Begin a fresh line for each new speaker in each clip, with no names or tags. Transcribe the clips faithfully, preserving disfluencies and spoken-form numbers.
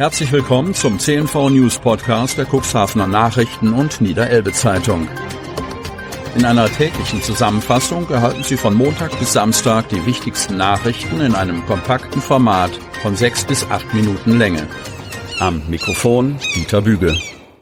Herzlich willkommen zum C N V News Podcast der Cuxhavener Nachrichten und Niederelbe Zeitung. In einer täglichen Zusammenfassung erhalten Sie von Montag bis Samstag die wichtigsten Nachrichten in einem kompakten Format von sechs bis acht Minuten Länge. Am Mikrofon Dieter Büge.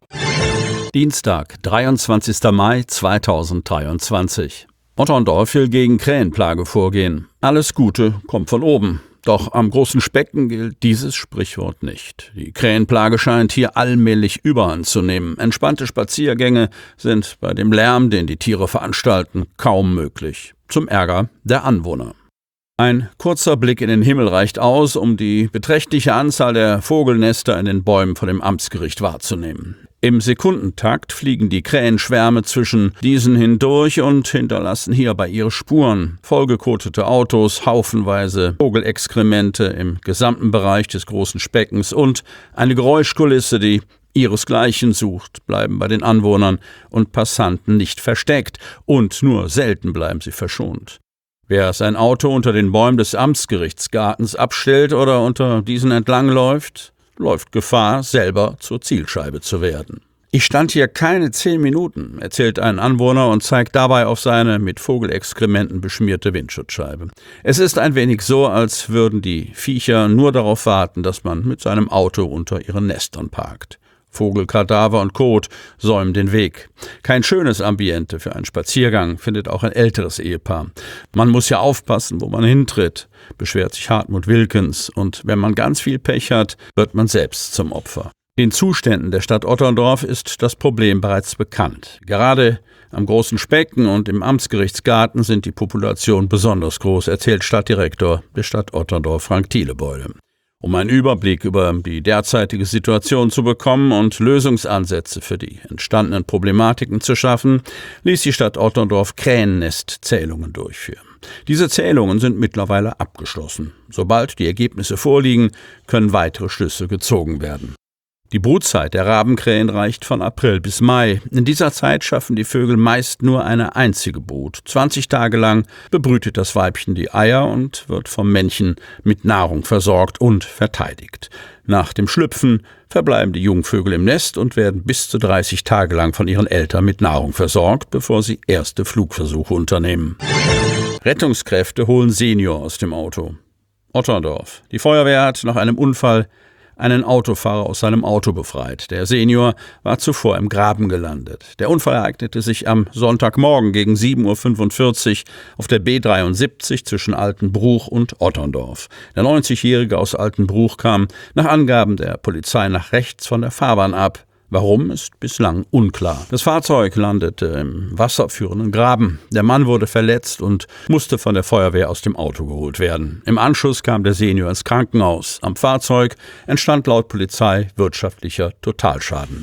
Dienstag, dreiundzwanzigster Mai zweitausenddreiundzwanzig. Otterndorf will gegen Krähenplage vorgehen. Alles Gute kommt von oben. Doch am großen Specken gilt dieses Sprichwort nicht. Die Krähenplage scheint hier allmählich Überhand zu nehmen. Entspannte Spaziergänge sind bei dem Lärm, den die Tiere veranstalten, kaum möglich. Zum Ärger der Anwohner. Ein kurzer Blick in den Himmel reicht aus, um die beträchtliche Anzahl der Vogelnester in den Bäumen vor dem Amtsgericht wahrzunehmen. Im Sekundentakt fliegen die Krähenschwärme zwischen diesen hindurch und hinterlassen hierbei ihre Spuren. Vollgekotete Autos, haufenweise Vogelexkremente im gesamten Bereich des großen Speckens und eine Geräuschkulisse, die ihresgleichen sucht, bleiben bei den Anwohnern und Passanten nicht versteckt und nur selten bleiben sie verschont. Wer sein Auto unter den Bäumen des Amtsgerichtsgartens abstellt oder unter diesen entlangläuft, läuft Gefahr, selber zur Zielscheibe zu werden. Ich stand hier keine zehn Minuten, erzählt ein Anwohner und zeigt dabei auf seine mit Vogelexkrementen beschmierte Windschutzscheibe. Es ist ein wenig so, als würden die Viecher nur darauf warten, dass man mit seinem Auto unter ihren Nestern parkt. Vogelkadaver und Kot säumen den Weg. Kein schönes Ambiente für einen Spaziergang, findet auch ein älteres Ehepaar. Man muss ja aufpassen, wo man hintritt, beschwert sich Hartmut Wilkens. Und wenn man ganz viel Pech hat, wird man selbst zum Opfer. Den Zuständen der Stadt Otterndorf ist das Problem bereits bekannt. Gerade am großen Specken und im Amtsgerichtsgarten sind die Populationen besonders groß, erzählt Stadtdirektor der Stadt Otterndorf Frank Thielebeule. Um einen Überblick über die derzeitige Situation zu bekommen und Lösungsansätze für die entstandenen Problematiken zu schaffen, ließ die Stadt Otterndorf Krähennestzählungen durchführen. Diese Zählungen sind mittlerweile abgeschlossen. Sobald die Ergebnisse vorliegen, können weitere Schlüsse gezogen werden. Die Brutzeit der Rabenkrähen reicht von April bis Mai. In dieser Zeit schaffen die Vögel meist nur eine einzige Brut. zwanzig Tage lang bebrütet das Weibchen die Eier und wird vom Männchen mit Nahrung versorgt und verteidigt. Nach dem Schlüpfen verbleiben die Jungvögel im Nest und werden bis zu dreißig Tage lang von ihren Eltern mit Nahrung versorgt, bevor sie erste Flugversuche unternehmen. Rettungskräfte holen Senior aus dem Auto. Otterndorf. Die Feuerwehr hat nach einem Unfall einen Autofahrer aus seinem Auto befreit. Der Senior war zuvor im Graben gelandet. Der Unfall ereignete sich am Sonntagmorgen gegen sieben Uhr fünfundvierzig auf der B dreiundsiebzig zwischen Altenbruch und Otterndorf. Der neunzigjährige aus Altenbruch kam nach Angaben der Polizei nach rechts von der Fahrbahn ab. Warum, ist bislang unklar. Das Fahrzeug landete im wasserführenden Graben. Der Mann wurde verletzt und musste von der Feuerwehr aus dem Auto geholt werden. Im Anschluss kam der Senior ins Krankenhaus. Am Fahrzeug entstand laut Polizei wirtschaftlicher Totalschaden.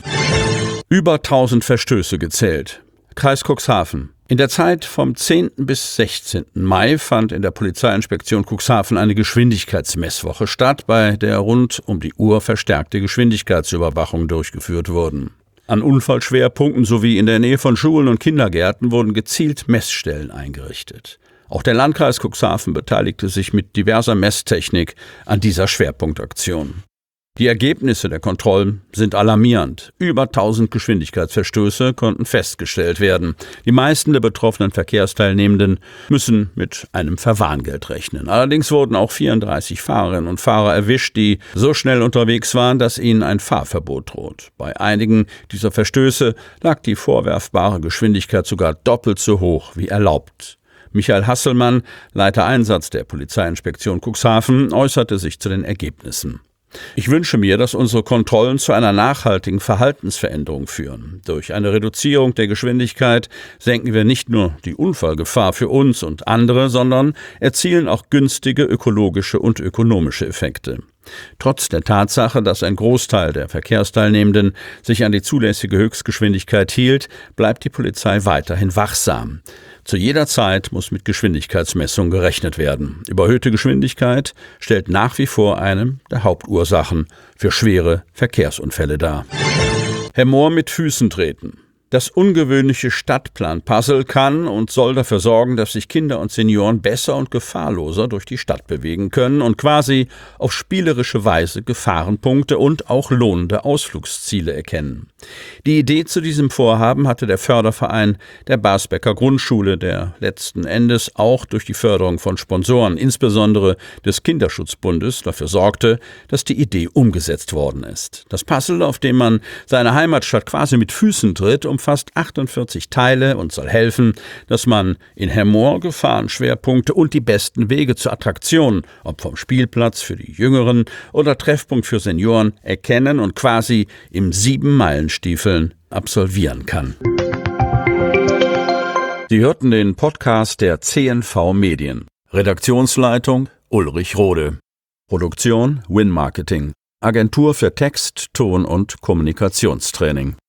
Über tausend Verstöße gezählt. Kreis Cuxhaven. In der Zeit vom zehnten bis sechzehnten Mai fand in der Polizeiinspektion Cuxhaven eine Geschwindigkeitsmesswoche statt, bei der rund um die Uhr verstärkte Geschwindigkeitsüberwachungen durchgeführt wurden. An Unfallschwerpunkten sowie in der Nähe von Schulen und Kindergärten wurden gezielt Messstellen eingerichtet. Auch der Landkreis Cuxhaven beteiligte sich mit diverser Messtechnik an dieser Schwerpunktaktion. Die Ergebnisse der Kontrollen sind alarmierend. Über tausend Geschwindigkeitsverstöße konnten festgestellt werden. Die meisten der betroffenen Verkehrsteilnehmenden müssen mit einem Verwarngeld rechnen. Allerdings wurden auch vierunddreißig Fahrerinnen und Fahrer erwischt, die so schnell unterwegs waren, dass ihnen ein Fahrverbot droht. Bei einigen dieser Verstöße lag die vorwerfbare Geschwindigkeit sogar doppelt so hoch wie erlaubt. Michael Hasselmann, Leiter Einsatz der Polizeiinspektion Cuxhaven, äußerte sich zu den Ergebnissen. Ich wünsche mir, dass unsere Kontrollen zu einer nachhaltigen Verhaltensveränderung führen. Durch eine Reduzierung der Geschwindigkeit senken wir nicht nur die Unfallgefahr für uns und andere, sondern erzielen auch günstige ökologische und ökonomische Effekte. Trotz der Tatsache, dass ein Großteil der Verkehrsteilnehmenden sich an die zulässige Höchstgeschwindigkeit hielt, bleibt die Polizei weiterhin wachsam. Zu jeder Zeit muss mit Geschwindigkeitsmessung gerechnet werden. Überhöhte Geschwindigkeit stellt nach wie vor eine der Hauptursachen für schwere Verkehrsunfälle dar. Herr Mohr mit Füßen treten. Das ungewöhnliche Stadtplan-Puzzle kann und soll dafür sorgen, dass sich Kinder und Senioren besser und gefahrloser durch die Stadt bewegen können und quasi auf spielerische Weise Gefahrenpunkte und auch lohnende Ausflugsziele erkennen. Die Idee zu diesem Vorhaben hatte der Förderverein der Basbecker Grundschule, der letzten Endes auch durch die Förderung von Sponsoren, insbesondere des Kinderschutzbundes, dafür sorgte, dass die Idee umgesetzt worden ist. Das Puzzle, auf dem man seine Heimatstadt quasi mit Füßen tritt, umfasst achtundvierzig Teile und soll helfen, dass man in Hemmoor Gefahrenschwerpunkte und die besten Wege zur Attraktion, ob vom Spielplatz für die Jüngeren oder Treffpunkt für Senioren, erkennen und quasi im Sieben-Meilen-Stiefeln absolvieren kann. Sie hörten den Podcast der C N V Medien. Redaktionsleitung Ulrich Rode. Produktion Win Marketing. Agentur für Text, Ton und Kommunikationstraining.